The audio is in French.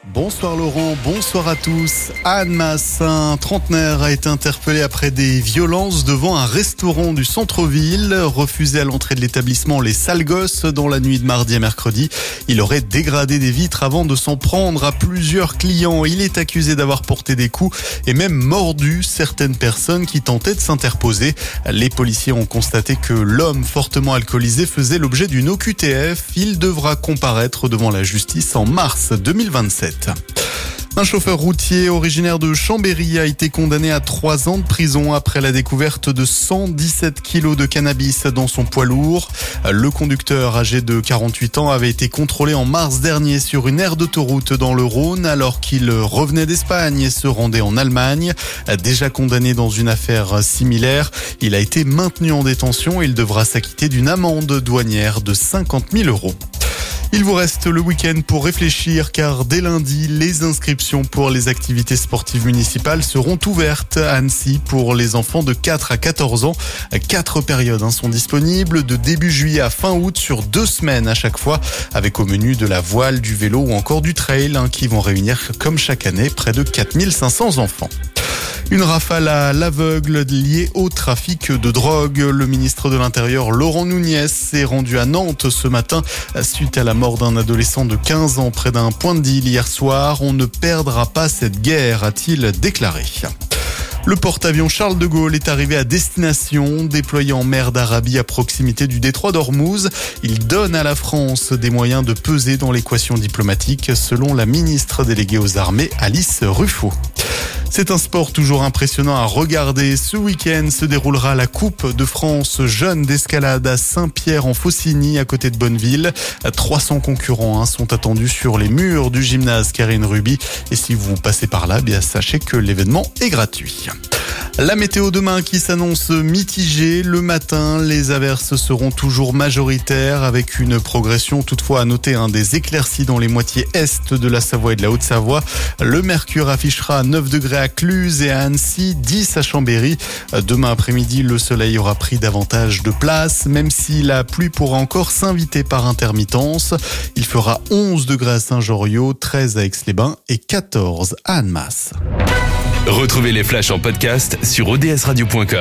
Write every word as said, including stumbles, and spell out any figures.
Bonsoir Laurent, bonsoir à tous. À Annemasse, un trentenaire a été interpellé après des violences devant un restaurant du centre-ville. Refusé à l'entrée de l'établissement les sales gosses dans la nuit de mardi à mercredi. Il aurait dégradé des vitres avant de s'en prendre à plusieurs clients. Il est accusé d'avoir porté des coups et même mordu certaines personnes qui tentaient de s'interposer. Les policiers ont constaté que l'homme fortement alcoolisé faisait l'objet d'une O Q T F. Il devra comparaître devant la justice en mars deux mille vingt-sept. Un chauffeur routier originaire de Chambéry a été condamné à trois ans de prison après la découverte de cent dix-sept kilos de cannabis dans son poids lourd. Le conducteur âgé de quarante-huit ans avait été contrôlé en mars dernier sur une aire d'autoroute dans le Rhône alors qu'il revenait d'Espagne et se rendait en Allemagne. Déjà condamné dans une affaire similaire, il a été maintenu en détention et il devra s'acquitter d'une amende douanière de cinquante mille euros. Il vous reste le week-end pour réfléchir car dès lundi, les inscriptions pour les activités sportives municipales seront ouvertes à Annecy pour les enfants de quatre à quatorze ans. Quatre périodes sont disponibles de début juillet à fin août sur deux semaines à chaque fois avec au menu de la voile, du vélo ou encore du trail qui vont réunir comme chaque année près de quatre mille cinq cents enfants. Une rafale à l'aveugle liée au trafic de drogue. Le ministre de l'Intérieur, Laurent Nunez, s'est rendu à Nantes ce matin suite à la mort d'un adolescent de quinze ans près d'un point de deal hier soir. On ne perdra pas cette guerre, a-t-il déclaré. Le porte-avions Charles de Gaulle est arrivé à destination, déployé en mer d'Arabie à proximité du détroit d'Ormuz. Il donne à la France des moyens de peser dans l'équation diplomatique, selon la ministre déléguée aux armées, Alice Ruffo. C'est un sport toujours impressionnant à regarder. Ce week-end se déroulera la Coupe de France Jeunes d'escalade à Saint-Pierre-en-Faucigny, à côté de Bonneville. trois cents concurrents sont attendus sur les murs du gymnase Karine Ruby. Et si vous passez par là, bien sachez que l'événement est gratuit. La météo demain qui s'annonce mitigée. Le matin, les averses seront toujours majoritaires avec une progression toutefois à noter hein, des éclaircies dans les moitiés est de la Savoie et de la Haute-Savoie. Le mercure affichera neuf degrés à Cluses et à Annecy, dix à Chambéry. Demain après-midi, le soleil aura pris davantage de place, même si la pluie pourra encore s'inviter par intermittence. Il fera onze degrés à Saint-Joriot, treize à Aix-les-Bains et quatorze à Annemasse. Retrouvez les flashs en podcast sur o d s radio point com.